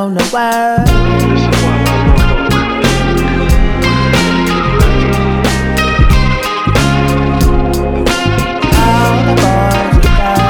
around the world. This is why I love my dog. All the boys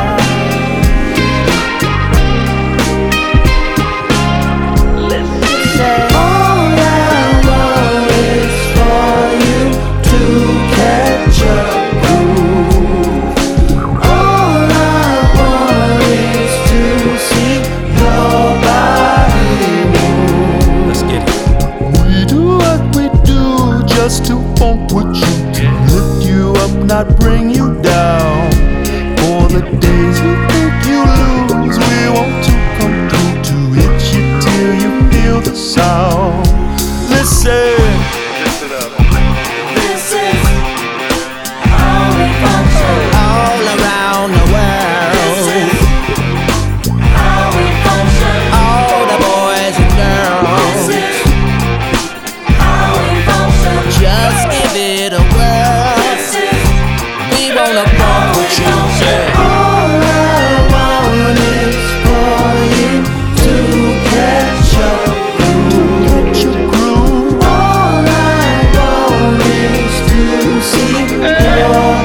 and girls. Listen, say, all I want is for you to catch a groove. All I want is to see your body move. Let's get it. We do what we do just to funk with you, to lift you up, not bring you down. For the days you think you lose, we want to come through to hit you till you feel the sound. Listen, Listen up. This is how we function all around the world. This is how we function, all the boys and girls. This is how we function. Just give it a whirl. This is we wanna funk with you. All I want is for you to catch a groove. All I want is to see your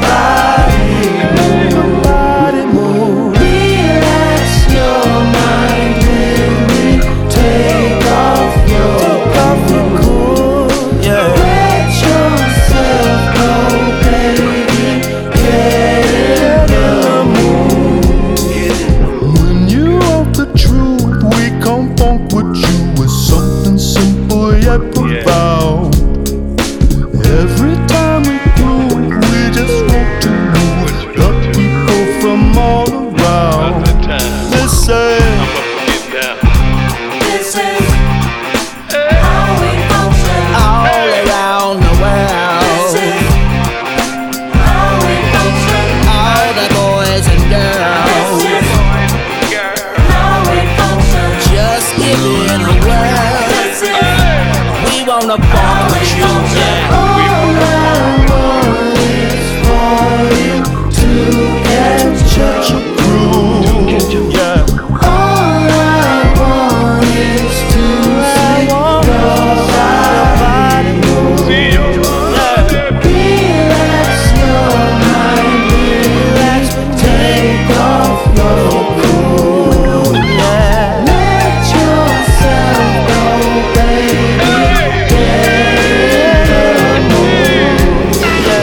body move. Relax your mind when we take off your coat. Let yourself go, baby. Get in the mood. when you want the truth, we come funk with you with something simple yet profound. Every time we groove, we just want to move the people from all around. About that time. Listen, I'm up for getting down. This is how we function all around the world. This is how we function, all the boys and girls. This is how we function. Just give it a whirl. This is we wanna funk with you. All I want is for you to catch a groove, yeah. all I want is to see your body move. See you. Relax your mind, relax, take off your coat. Let yourself go, baby. Get in the mood.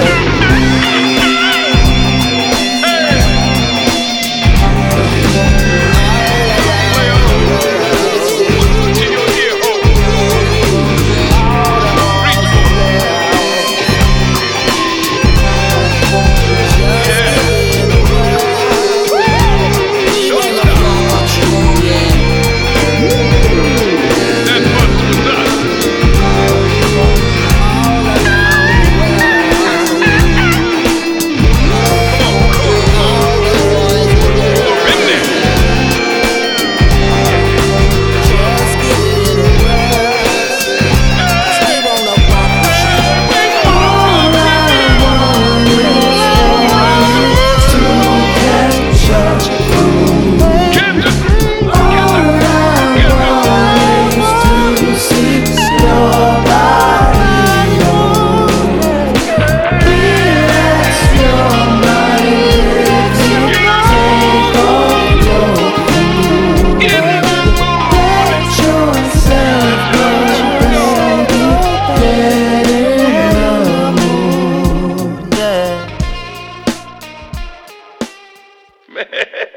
What's in your ear hole? Reach for it. That's what's with us. Been there. Man.